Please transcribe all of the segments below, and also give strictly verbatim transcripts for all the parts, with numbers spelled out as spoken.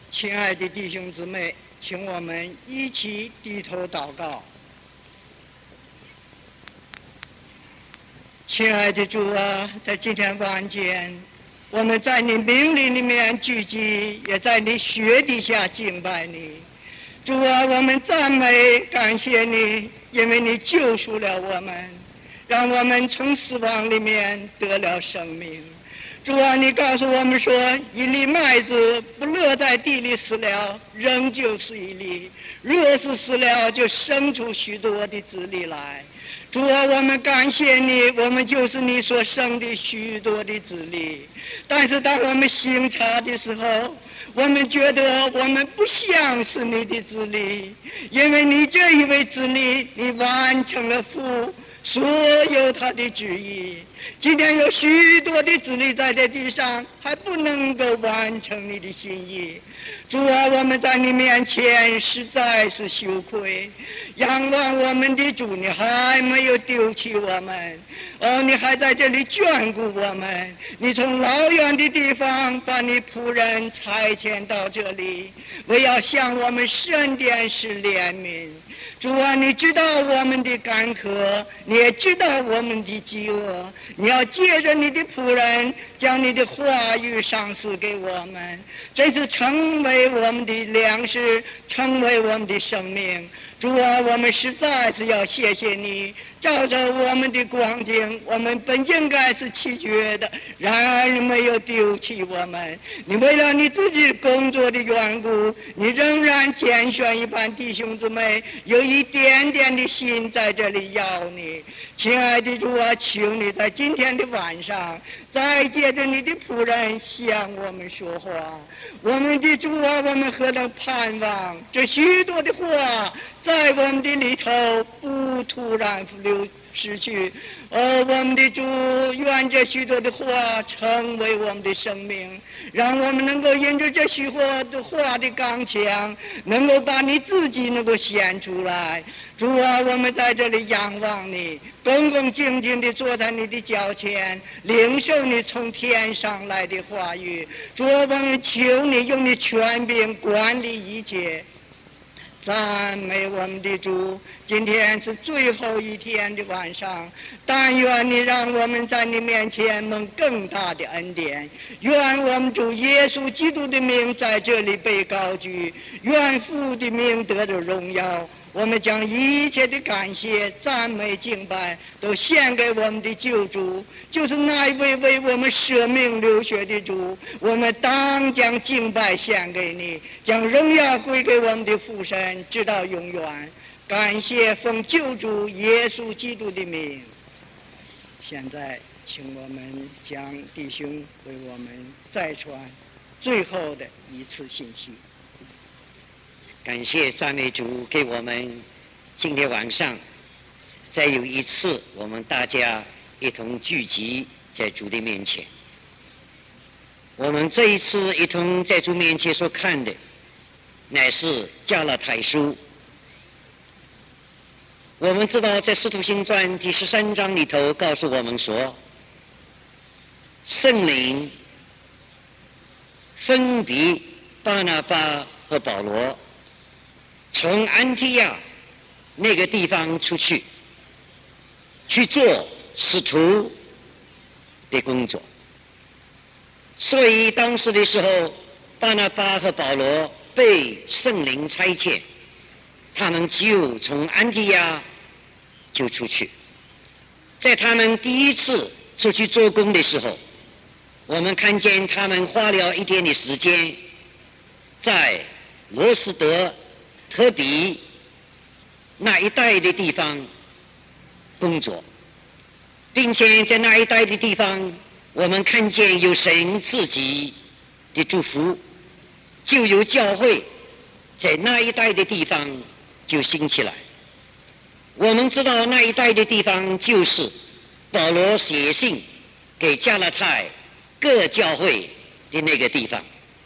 亲爱的弟兄姊妹，请我们一起低头祷告。亲爱的主啊，在今天晚间，我们在你命令里面聚集，也在你血底下敬拜你。主啊，我们赞美感谢你，因为你救赎了我们，让我们从死亡里面得了生命。主啊，你告诉我们说，一粒麦子不落在地里死了，仍旧是一粒；若是死了，就生出许多的子粒来。主啊，我们感谢你，我们就是你所生的许多的子粒。但是当我们醒察的时候，我们觉得我们不像是你的子粒，因为你这一位子粒，你完成了父所有他的旨意。今天有许多的子粒在这地上还不能够完成你的心意。主啊，我们在你面前实在是羞愧，仰望我们的主，你还没有丢弃我们，哦，你还在这里眷顾我们。你从老远的地方把你仆人差遣到这里，为要向我们伸点是怜悯。主啊，你知道我们的干渴，你也知道我们的饥饿，你要借着你的仆人将你的话语赏赐给我们，这是成为我们的粮食，成为我们的生命。主啊，我们实在是要谢谢你，照着我们的光景，我们本应该是弃绝的，然而你没有丢弃我们。你为了你自己工作的缘故，你仍然拣选一班弟兄姊妹，有一点点的心在这里要你。亲爱的主啊，求你在今天的晚上再借着你的仆人向我们说话。我们的主啊，我们何等盼望这许多的话在我们的里头不突然流失去。哦，我们的主，愿这许多的话成为我们的生命，让我们能够因着这许多的话的刚强，能够把你自己能够显出来。主啊，我们在这里仰望你，恭恭敬敬地坐在你的脚前，领受你从天上来的话语。主啊，我们求你用你权柄管理一切。赞美我们的主，今天是最后一天的晚上，但愿你让我们在你面前蒙更大的恩典。愿我们主耶稣基督的名在这里被高举，愿父的名得着荣耀。我们将一切的感谢、赞美、敬拜都献给我们的救主，就是那一位为我们舍命流血的主。我们当将敬拜献给你，将荣耀归给我们的父神，直到永远。感谢奉救主耶稣基督的名。现在请我们将弟兄为我们再传最后的一次信息。 感谢赞美主，给我们今天晚上再有一次我们大家一同聚集在主的面前。我们这一次一同在主面前所看的乃是加拉太书。我们知道在使徒行传第十三章里头告诉我们说，圣灵分别巴拿巴和保罗从安提亚那个地方出去，去做使徒的工作。所以当时的时候，巴拿巴和保罗被圣灵差遣，他们就从安提亚就出去。在他们第一次出去做工的时候，我们看见他们花了一天的时间，在罗斯德特比那一带的地方工作，并且在那一带的地方，我们看见有神自己的祝福，就有教会在那一带的地方就兴起来。我们知道那一带的地方就是保罗写信给加拉太各教会的那个地方。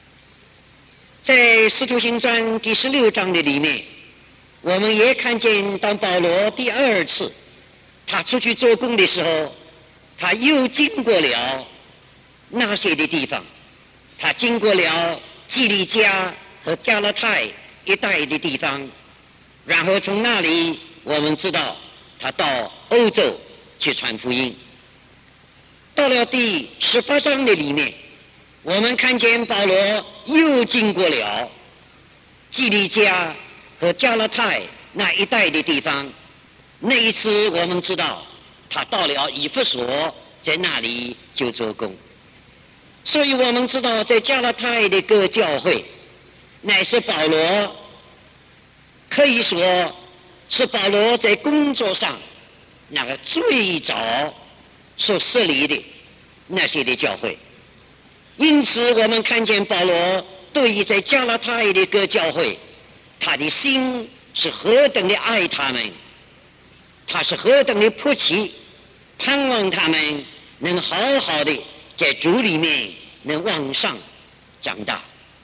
在使徒行传第十六章的里面，我们也看见当保罗第二次他出去做工的时候，他又经过了那些的地方，他经过了基利家和加拉太一带的地方，然后从那里我们知道他到欧洲去传福音。到了第十八章的里面，我们看见保罗又经过了基利家和加拉太那一带的地方。那一次我们知道他到了以弗所，在那里就做工。所以我们知道在加拉太的各教会乃是保罗，可以说是保罗在工作上那个最早所设立的那些的教会。因此我们看见保罗对于在加拉太的各教会，他的心是何等的爱他们，他是何等的迫切盼望他们能好好的在主里面能往上长大。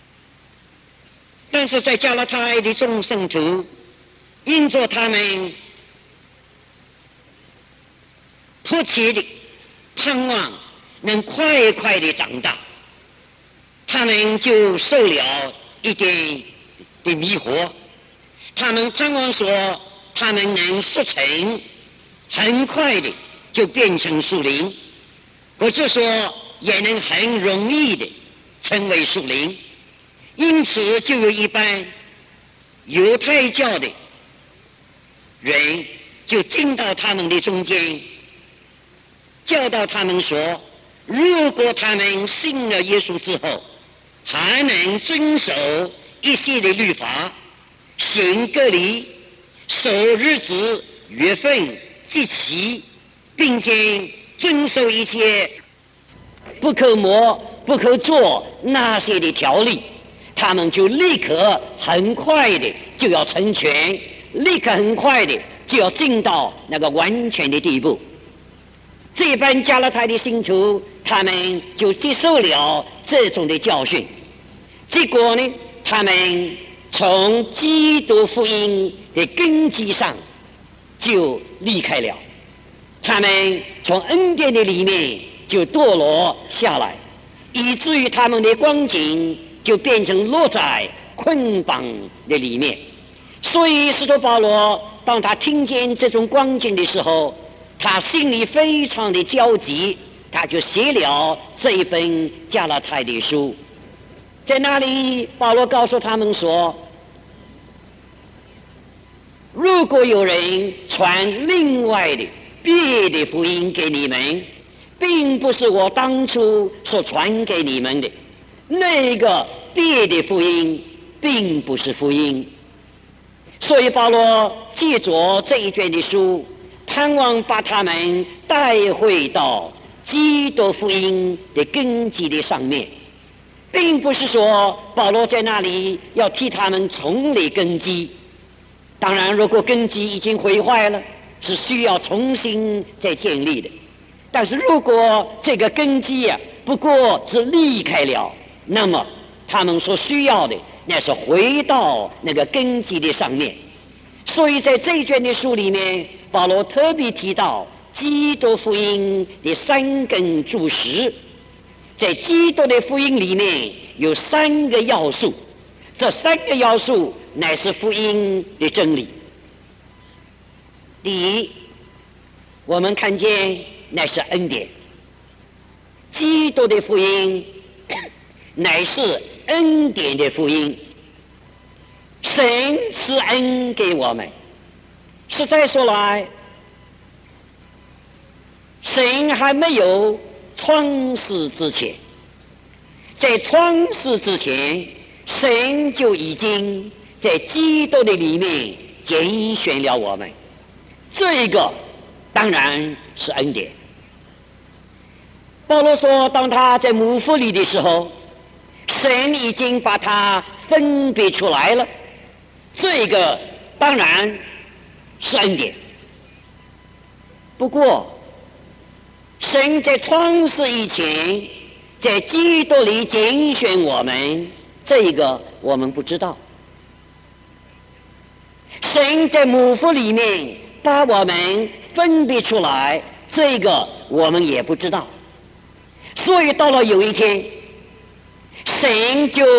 但是在加拉太的众圣徒，因着他们迫切的盼望能快快的长大，他们就受了一点的迷惑。他们盼望说他们能速成，很快的就变成属灵，或者说也能很容易的成为属灵。因此就有一般犹太教的人就进到他们的中间，教导他们说，如果他们信了耶稣之后，还能遵守一些的律法，行割礼，守日子、月份、节期，并且遵守一些不可摸、不可做那些的条例，他们就立刻很快的就要成全，立刻很快的就要进到那个完全的地步。这般加拉太的信徒，他们就接受了这种的教训，结果呢，他们从基督福音的根基上就离开了，他们从恩典的里面就堕落下来，以至于他们的光景就变成落在捆绑的里面。所以使徒保罗当他听见这种光景的时候，他心里非常的焦急，他就写了这一本加拉太的书。在那里保罗告诉他们说，如果有人传另外的别的福音给你们，并不是我当初所传给你们的，那个别的福音并不是福音。所以保罗借着这一卷的书，盼望把他们带回到基督福音的根基的上面，并不是说保罗在那里要替他们重立根基。当然如果根基已经毁坏了，是需要重新再建立的。但是如果这个根基啊不过是离开了，那么他们所需要的那是回到那个根基的上面。所以在这一卷的书里面，保罗特别提到基督福音的三根柱石。在基督的福音里面有三个要素，这三个要素乃是福音的真理。第一，我们看见乃是恩典，基督的福音乃是恩典的福音，神赐恩给我们。实在说来，神还没有创世之前，在创世之前，神就已经在基督的里面拣选了我们，这个当然是恩典。保罗说，当他在母腹里的时候，神已经把他分别出来了，这个当然是恩典。不过神在创世以前在基督里拣选我们，这个我们不知道。神在母腹里面把我们分别出来，这个我们也不知道。所以到了有一天，神就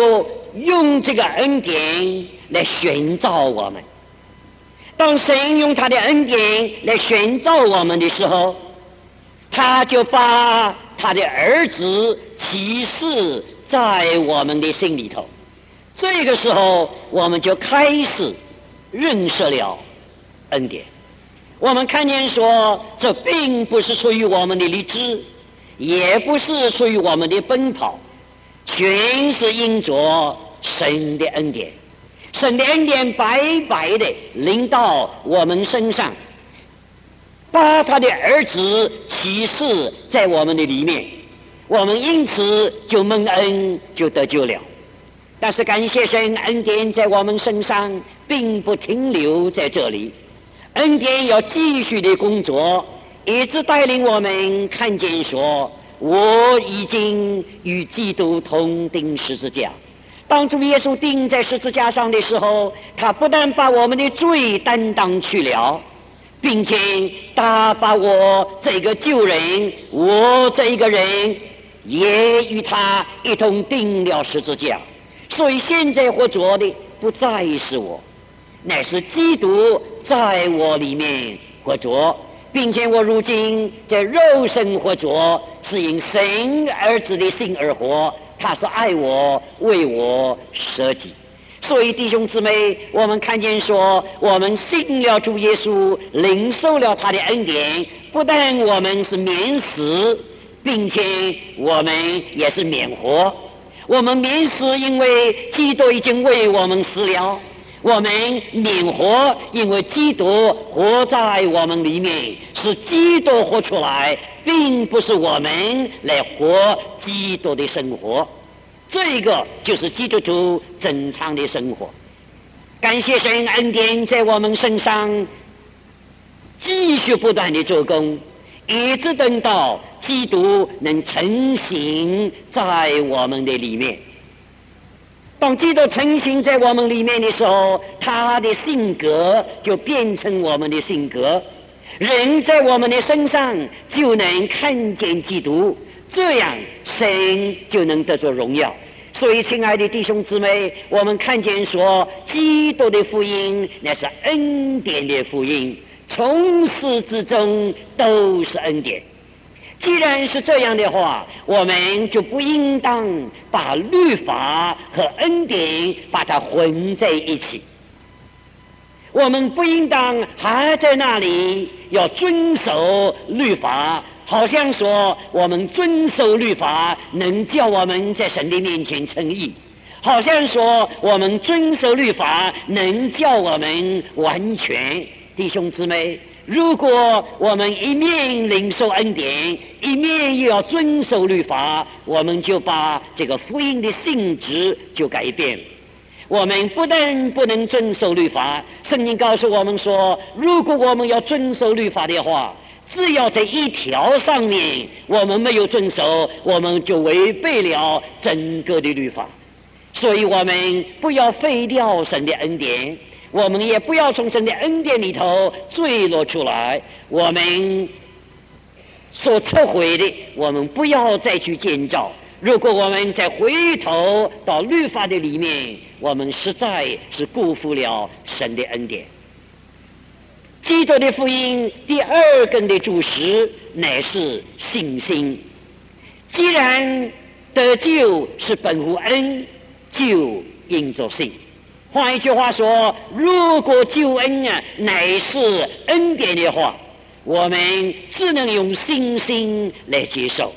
用这个恩典来选召我们。当神用他的恩典来选召我们的时候，他就把他的儿子启示在我们的心里头。这个时候我们就开始认识了恩典。我们看见说，这并不是出于我们的理智，也不是出于我们的奔跑，全是因着神的恩典。神的恩典白白的临到我们身上，把他的儿子启示在我们的里面，我们因此就蒙恩，就得救了。但是感谢神，恩典在我们身上并不停留在这里，恩典要继续的工作，一直带领我们看见说，我已经与基督同钉十字架。当主耶稣钉在十字架上的时候，他不但把我们的罪担当去了，并且他把我这个旧人，我这一个人也与他一同钉了十字架。所以现在活着的不再是我，乃是基督在我里面活着，并且我如今在肉身活着，是因神儿子的心而活，他是爱我，为我舍己。所以弟兄姊妹，我们看见说，我们信了主耶稣，领受了他的恩典，不但我们是免死，并且我们也是免活。我们免死，因为基督已经为我们死了；我们免活，因为基督活在我们里面，是基督活出来，并不是我们来活基督的生活。这个就是基督徒正常的生活。感谢神，恩典在我们身上继续不断的做工，一直等到基督能成形在我们的里面。当基督成形在我们里面的时候，他的性格就变成我们的性格，人在我们的身上就能看见基督，这样神就能得着荣耀。所以亲爱的弟兄姊妹，我们看见说，基督的福音那是恩典的福音，从始至终都是恩典。既然是这样的话，我们就不应当把律法和恩典把它混在一起。我们不应当还在那里要遵守律法，好像说我们遵守律法能叫我们在神的面前称义，好像说我们遵守律法能叫我们完全。弟兄姊妹，如果我们一面领受恩典，一面又要遵守律法，我们就把这个福音的性质就改变。我们不但不能遵守律法，圣经告诉我们说，如果我们要遵守律法的话，只要在一条上面我们没有遵守，我们就违背了整个的律法。所以我们不要废掉神的恩典，我们也不要从神的恩典里头坠落出来。我们所撤回的，我们不要再去建造。如果我们再回头到律法的里面，我们实在是辜负了神的恩典。基督的福音第二根的主石乃是信心。既然得救是本乎恩，就因着信。换一句话说，如果救恩啊乃是恩典的话，我们只能用信心来接受，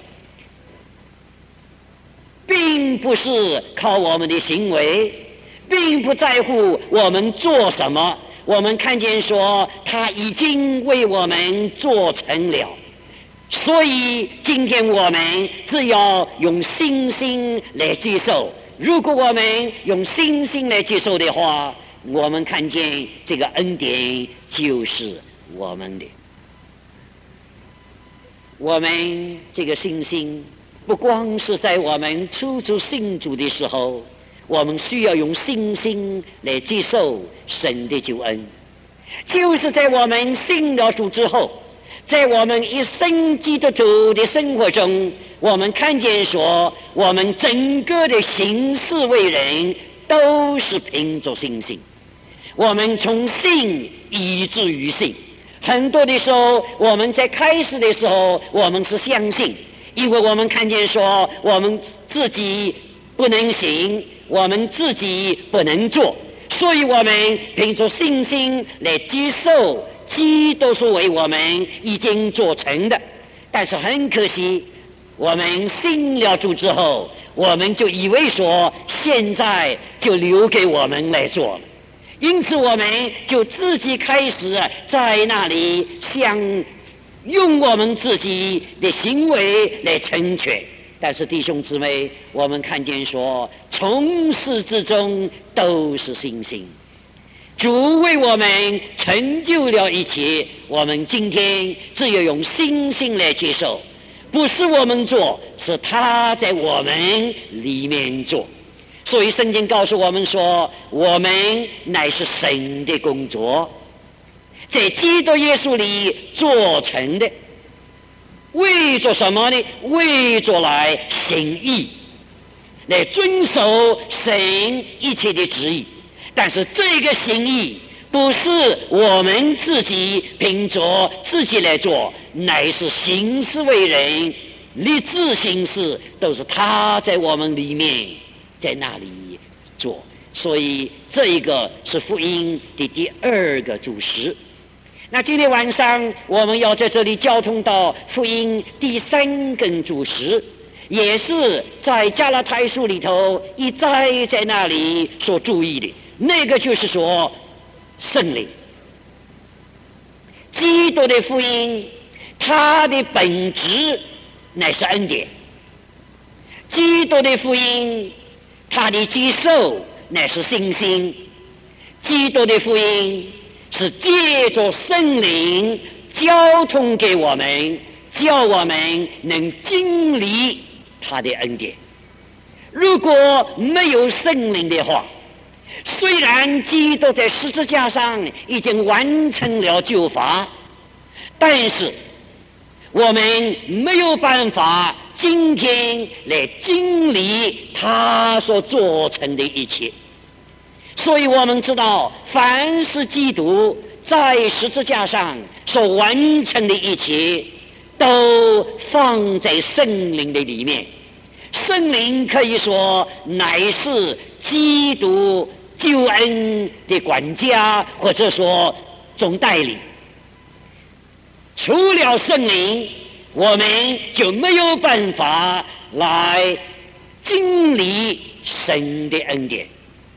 并不是靠我们的行为，并不在乎我们做什么。我们看见说，他已经为我们做成了，所以今天我们只要用信心来接受。如果我们用信心来接受的话，我们看见这个恩典就是我们的。我们这个信心不光是在我们初初信主的时候，我们需要用信心来接受神的救恩，就是在我们信了主之后， 在我们一生基督徒的生活中，我们看见说，我们整个的行事为人都是凭着信心。我们从信以至于信，很多的时候我们在开始的时候我们是相信，因为我们看见说我们自己不能行，我们自己不能做，所以我们凭着信心来接受基督所为我们已经做成的。但是很可惜，我们信了主之后，我们就以为说现在就留给我们来做了，因此我们就自己开始在那里想用我们自己的行为来成全。但是弟兄姊妹，我们看见说从始至终都是信心，主为我们成就了一切，我们今天只有用信心来接受，不是我们做，是他在我们里面做。所以圣经告诉我们说，我们乃是神的工作，在基督耶稣里做成的。为着什么呢？为着来行义，来遵守神一切的旨意。但是这个行义不是我们自己凭着自己来做，乃是行事为人，立志行事都是他在我们里面在那里做。所以这一个是福音的第二个主食。那今天晚上我们要在这里交通到福音第三根主食，也是在加拉太书里头一再在那里所注意的，那个就是说圣灵。基督的福音它的本质乃是恩典，基督的福音它的接受乃是信心，基督的福音是借着圣灵交通给我们，叫我们能经历他的恩典。如果没有圣灵的话，虽然基督在十字架上已经完成了救罚，但是我们没有办法今天来经历他所做成的一切。所以我们知道，凡是基督在十字架上所完成的一切，都放在圣灵的里面。圣灵可以说乃是基督救恩的管家，或者说总代理。除了圣灵，我们就没有办法来经历神的恩典。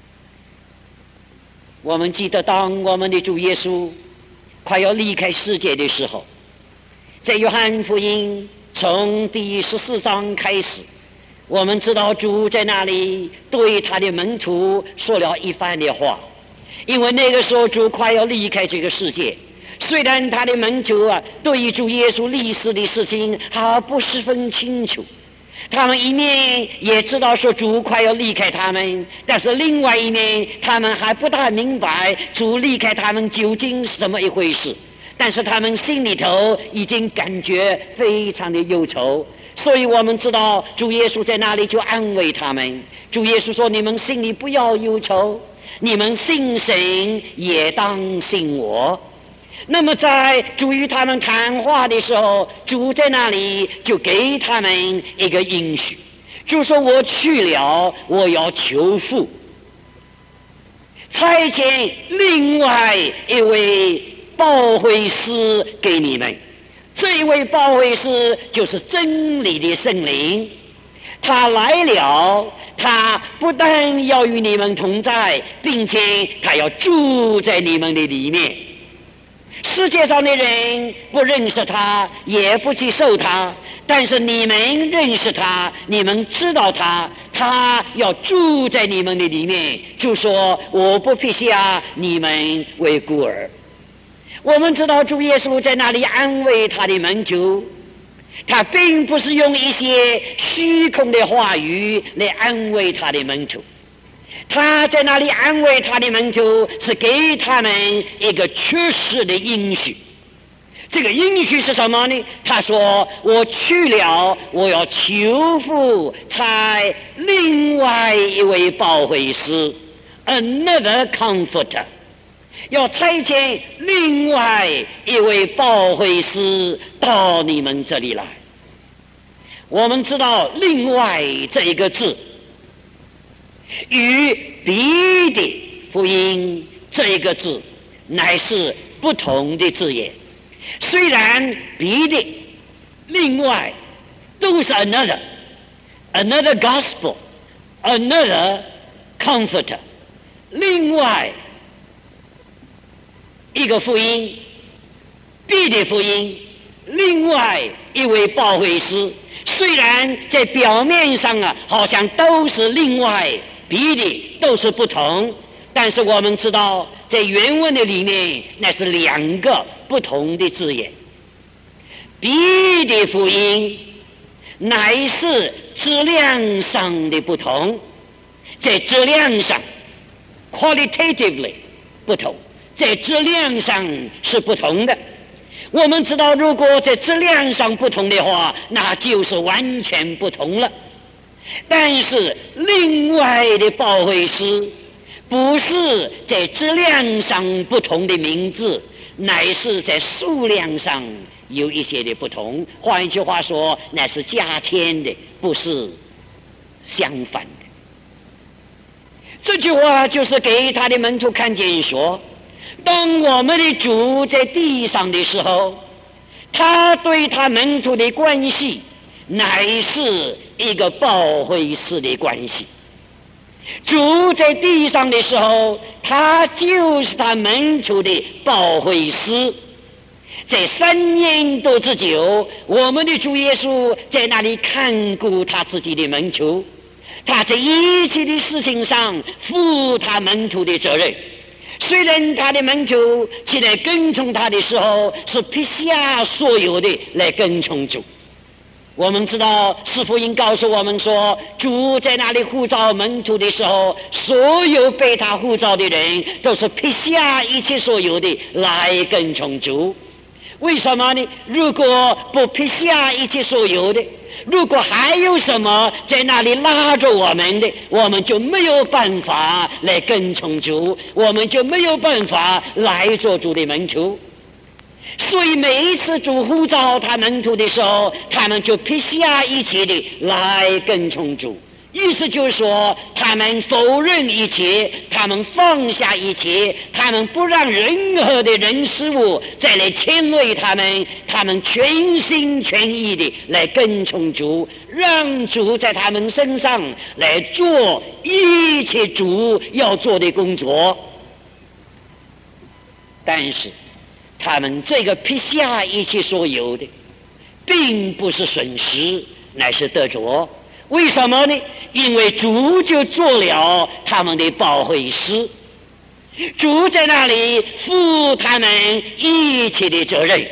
我们记得，当我们的主耶稣快要离开世界的时候，在约翰福音从第十四章开始，我们知道主在那里对他的门徒说了一番的话。因为那个时候主快要离开这个世界，虽然他的门徒啊对于主耶稣历史的事情还不十分清楚，他们一面也知道说主快要离开他们，但是另外一面他们还不大明白主离开他们究竟是怎么一回事，但是他们心里头已经感觉非常的忧愁。所以我们知道主耶稣在那里就安慰他们，主耶稣说，你们心里不要忧愁，你们信神也当信我。那么在主与他们谈话的时候，主在那里就给他们一个应许，就说我去了，我要求父差遣另外一位保惠师给你们。这一位保惠师就是真理的圣灵，他来了，他不但要与你们同在，并且他要住在你们的里面。世界上的人不认识他，也不接受他，但是你们认识他，你们知道他，他要住在你们的里面，就说我不撇下你们为孤儿。我们知道主耶稣在那里安慰他的门徒，他并不是用一些虚空的话语来安慰他的门徒，他在那里安慰他的门徒是给他们一个确实的应许。 这个应许是什么呢？他说：“我去了，我要求父差另外一位保惠师 ，another comforter， 要差遣另外一位保惠师到你们这里来。”我们知道“另外”这一个字与别的福音这一个字乃是不同的字眼。虽然别的另外都是 another another gospel another comforter， 另外一个福音，别的福音，另外一位保惠师，虽然在表面上啊好像都是另外，别的都是不同，但是我们知道在原文的里面那是两个不同的字眼。别的福音乃是质量上的不同，在质量上 qualitatively 不同，在质量上是不同的。我们知道如果在质量上不同的话，那就是完全不同了。但是另外的保惠师不是在质量上不同的名字，乃是在数量上有一些的不同。换一句话说，那是加添的，不是相反的。这句话就是给他的门徒看见说，当我们的主在地上的时候，他对他门徒的关系乃是一个保惠师的关系。主在地上的时候，他就是他门徒的保惠师。在三年多之久，我们的主耶稣在那里看顾他自己的门徒，他在一切的事情上负他门徒的责任。虽然他的门徒起来跟从他的时候是撇下所有的来跟从主。我们知道四福音告诉我们说，主在那里呼召门徒的时候，所有被他呼召的人都是撇下一切所有的来跟从主。为什么呢？如果不撇下一切所有的，如果还有什么在那里拉着我们的，我们就没有办法来跟从主，我们就没有办法来做主的门徒。所以每一次主呼召他门徒的时候，他们就撇下一切的来跟从主。意思就是说，他们否认一切，他们放下一切，他们不让任何的人事物再来牵累他们，他们全心全意的来跟从主，让主在他们身上来做一切主要做的工作。但是他们这个撇下一切所有的，并不是损失，乃是得着。为什么呢？因为主就做了他们的保惠师，主在那里负他们一切的责任。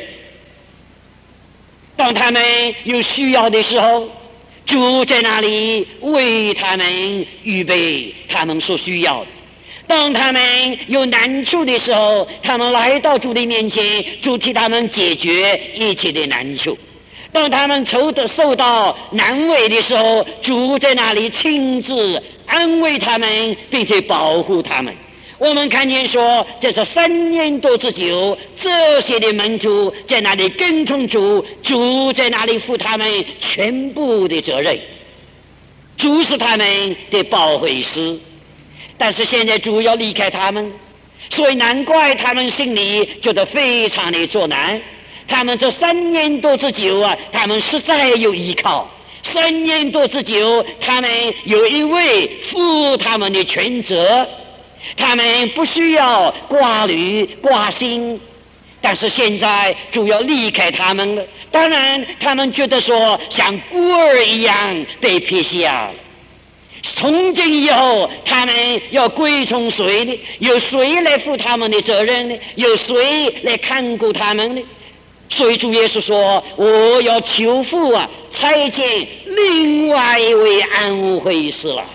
当他们有需要的时候，主在那里为他们预备他们所需要的。当他们有难处的时候，他们来到主的面前，主替他们解决一切的难处。当他们受的受到难为的时候，主在那里亲自安慰他们，并且保护他们。我们看见说，这是三年多之久，这些的门徒在那里跟从主，主在那里负他们全部的责任，主是他们的保惠师。但是现在主要离开他们，所以难怪他们心里觉得非常的作难。他们这三年多之久啊，他们实在有依靠。三年多之久，他们有一位负他们的全责，他们不需要挂虑挂心。但是现在主要离开他们了，当然他们觉得说像孤儿一样被撇下了。从今以后，他们要归从谁呢？有谁来负他们的责任呢？有谁来看顾他们呢？所以主耶稣说，我要求父啊，差遣另外一位安慰师来。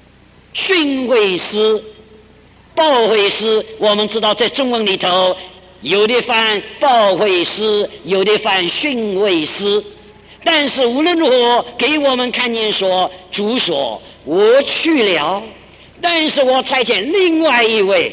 训诲师、保惠师，我们知道在中文里头有的翻保惠师，有的翻训慰师。但是无论如何，给我们看见说，主说我去了，但是我差遣另外一位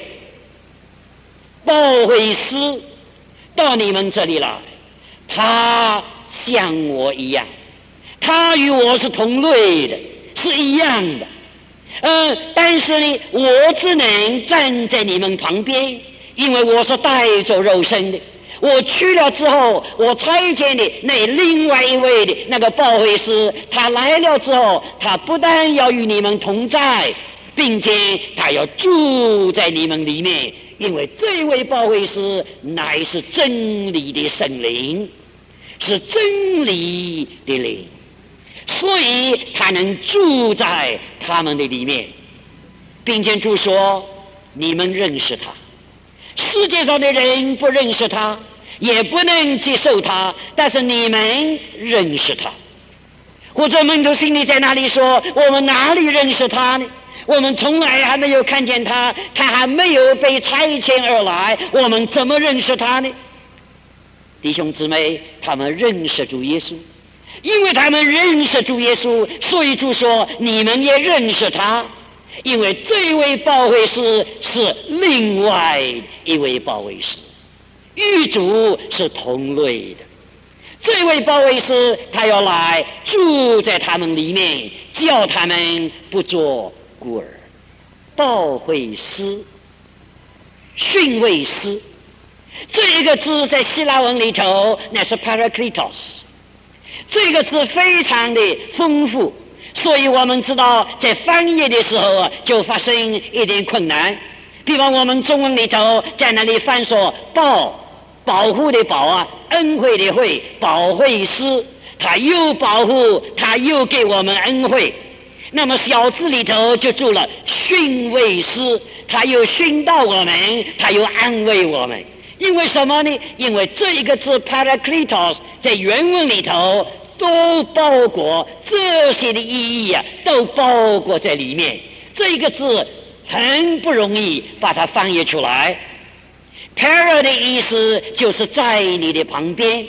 保惠师到你们这里来，他像我一样，他与我是同类的，是一样的。呃，但是呢，我只能站在你们旁边，因为我是带着肉身的。我去了之后，我差遣的那另外一位的那个保惠师，他来了之后，他不但要与你们同在，并且他要住在你们里面，因为这位保惠师乃是真理的圣灵，是真理的灵，所以他能住在他们的里面，并且主说你们认识他。世界上的人不认识他，也不能接受他，但是你们认识他。或者门徒心里在哪里说，我们哪里认识他呢？我们从来还没有看见他，他还没有被差遣而来，我们怎么认识他呢？弟兄姊妹，他们认识主耶稣，因为他们认识主耶稣，所以主说你们也认识他，因为这位保惠师是另外一位保惠师，与主是同类的。这位保惠师他要来住在他们里面，叫他们不做孤儿。保惠师、训慰师，这个字在希腊文里头那是 parakletos， 这个字非常的丰富，所以我们知道在翻译的时候就发生一点困难。比方我们中文里头在那里翻说保保护的保啊，恩惠的惠，保惠师，他又保护，他又给我们恩惠。那么小字里头就住了训慰师，他又训导我们，他又安慰我们。因为什么呢？因为这一个字 parakletos 在原文里头都包括这些的意义啊，都包括在里面。这个字很不容易把它翻译出来。para 的意思就是在你的旁边，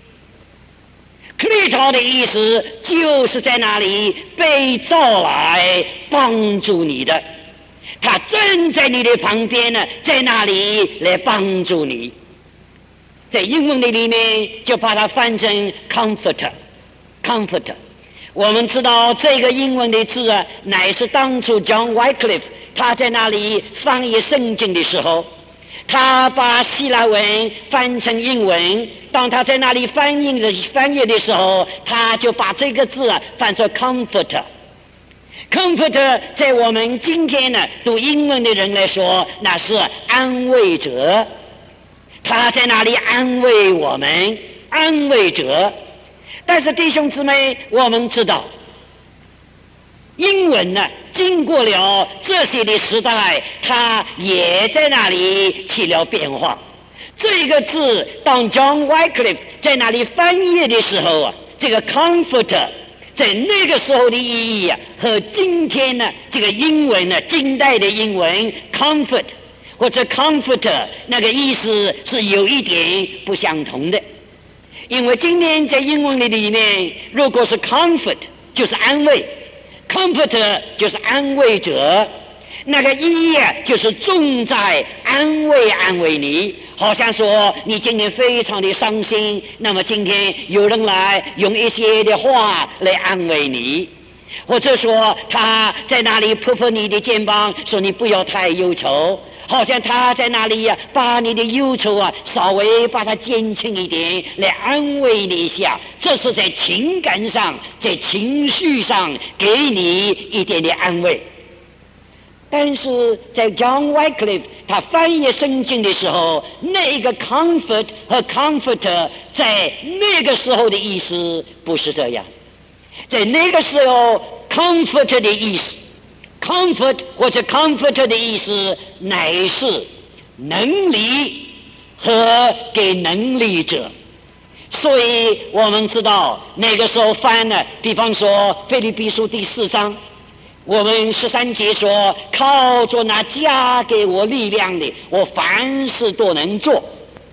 kletos 的意思就是在那里被召来帮助你的，他站在你的旁边呢，在那里来帮助你。在英文的里面就把它翻成 comforter comforter。 我们知道这个英文的字啊，乃是当初 John Wycliffe 他在那里翻译圣经的时候，他把希腊文翻成英文，当他在那里翻译的翻译的时候，他就把这个字啊翻作 comforter。 comforter 在我们今天呢读英文的人来说，那是安慰者，他在那里安慰我们，安慰者。但是弟兄姊妹，我们知道英文呢经过了这些的时代，它也在那里起了变化。这个字当 John Wycliffe 在那里翻译的时候啊，这个 comforter 在那个时候的意义啊，和今天呢这个英文呢，近代的英文 comfort 或者 comforter 那个意思是有一点不相同的。因为今天在英文的里面，如果是 comfort 就是安慰， comforter 就是安慰者，那个意义啊就是重在安慰安慰你。好像说你今天非常的伤心，那么今天有人来用一些的话来安慰你，或者说他在那里拍拍你的肩膀，说你不要太忧愁，好像他在那里呀、啊，把你的忧愁啊稍微把它减轻一点，来安慰你一下。这是在情感上，在情绪上给你一点点安慰。但是在 John Wycliffe 他翻译圣经的时候，那个 comfort 和 comforter 在那个时候的意思不是这样。在那个时候 comforter 的意思， comfort 或者 comforter 的意思乃是能力和给能力者。所以我们知道那个时候翻呢，比方说腓立比书第四章，我们十三节说，靠着那加给我力量的，我凡事都能做。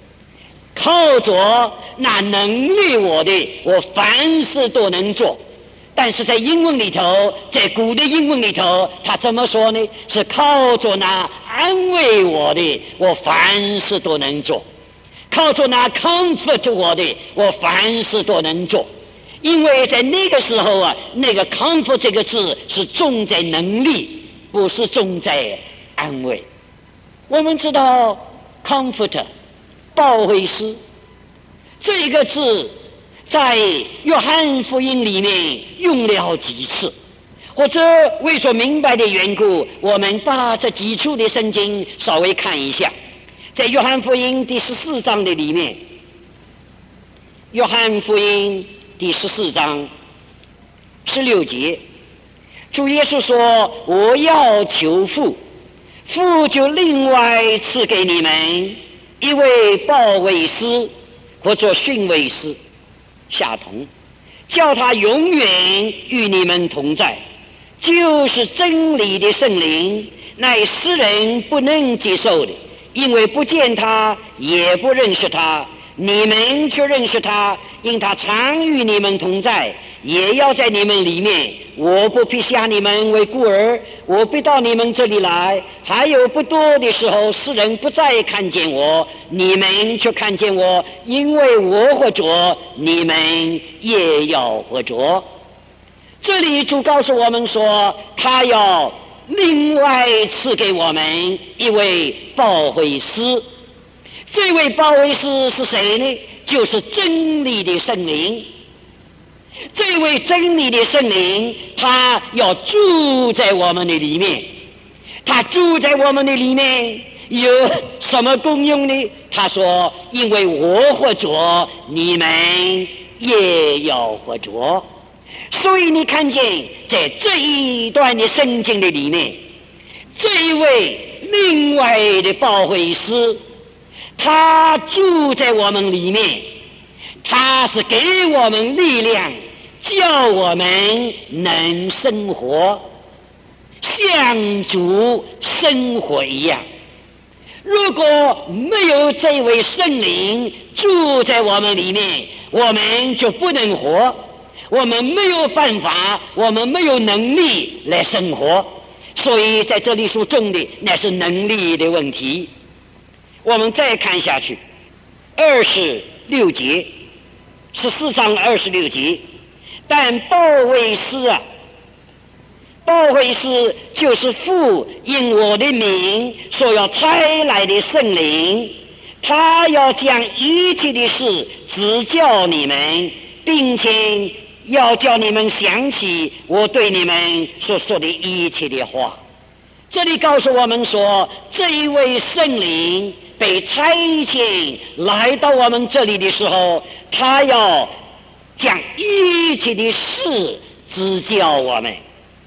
靠着那能力我的，我凡事都能做。但是在英文里头，在古的英文里头，他怎么说呢？是靠着那安慰我的，我凡事都能做；靠着那 comfort 我的，我凡事都能做。因为在那个时候啊，那个 comfort 这个字是重在能力，不是重在安慰。我们知道 comfort 保惠师这个字在约翰福音里面用了几次，或者为说明白的缘故，我们把这几处的圣经稍微看一下。在约翰福音第十四章的里面，约翰福音第十四章十六节，主耶稣说：我要求父，父就另外赐给你们一位保惠师，或者训慰师下同，叫他永远与你们同在，就是真理的圣灵，乃世人不能接受的，因为不见他，也不认识他。你们却认识他，因他常与你们同在，也要在你们里面。我不必下你们为孤儿，我必到你们这里来。还有不多的时候，世人不再看见我，你们却看见我，因为我活着，你们也要活着。这里主告诉我们说，他要另外赐给我们一位保惠师。这位保惠师是谁呢？就是真理的圣灵。这位真理的圣灵，他要住在我们的里面。他住在我们的里面有什么功用呢？他说：因为我活着，你们也要活着。所以你看见在这一段的圣经的里面，这一位另外的保惠师，他住在我们里面，他是给我们力量，叫我们能生活，像主生活一样。如果没有这位圣灵住在我们里面，我们就不能活，我们没有办法，我们没有能力来生活。所以在这里所重的那是能力的问题。我们再看下去，二十六节，十四章二十六节。但保惠师啊，保惠师就是父因我的名所要差来的圣灵，他要将一切的事指教你们，并且要叫你们想起我对你们所说的一切的话。这里告诉我们说，这一位圣灵被差遣来到我们这里的时候，他要将一切的事指教我们，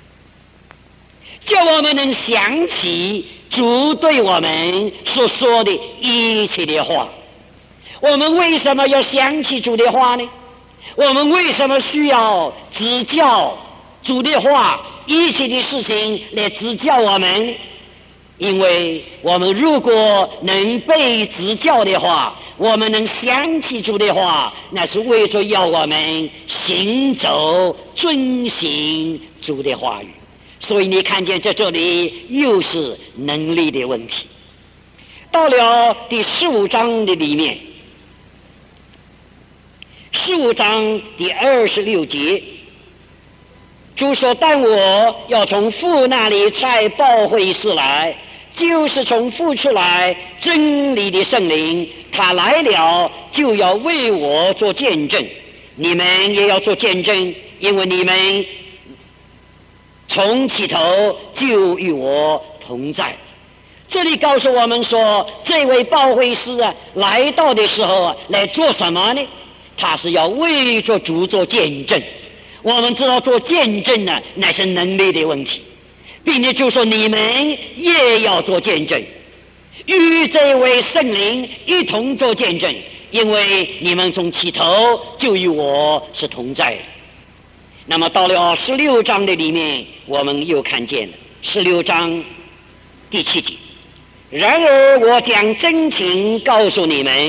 叫我们能想起主对我们所说的一切的话。我们为什么要想起主的话呢？我们为什么需要指教主的话，一切的事情来指教我们？因为我们如果能被指教的话，我们能想起主的话，那是为着要我们行走遵行主的话语。所以你看见在这里又是能力的问题。到了第十五章的里面，十五章第二十六节，主说：但我要从父那里差保惠师来，就是从父出来真理的圣灵，他来了就要为我做见证。你们也要做见证，因为你们从起头就与我同在。这里告诉我们说，这位保惠师啊，来到的时候啊，来做什么呢？他是要为着主做见证。我们知道做见证呢，乃是能力的问题，并且就说你们也要做见证，与这位圣灵一同做见证，因为你们从起头就与我是同在的。那么到了十六章的里面，我们又看见了十六章第七节。然而我将真情告诉你们，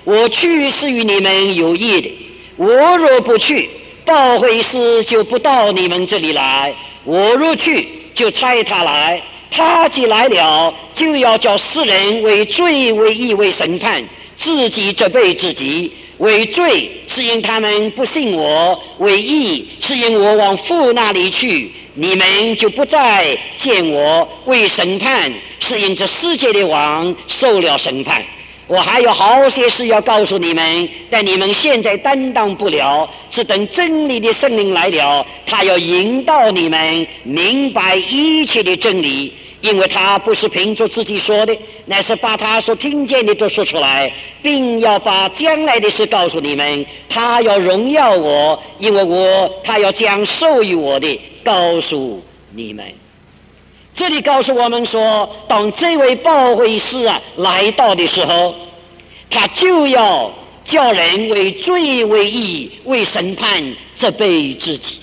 我去是与你们有益的，我若不去，报会师就不到你们这里来，我若去，就差他来，他既来了，就要叫世人为罪为义为审判，自己责备自己。为罪是因他们不信我，为义是因我往父那里去，你们就不再见我。为审判是因这世界的王受了审判。我还有好些事要告诉你们，但你们现在担当不了，只等真理的圣灵来了，他要引导你们明白一切的真理，因为他不是凭着自己说的，乃是把他所听见的都说出来，并要把将来的事告诉你们。他要荣耀我，因为我他要将授予我的告诉你们。这里告诉我们说，当这位报会师啊来到的时候，他就要叫人为罪为义为审判责备自己。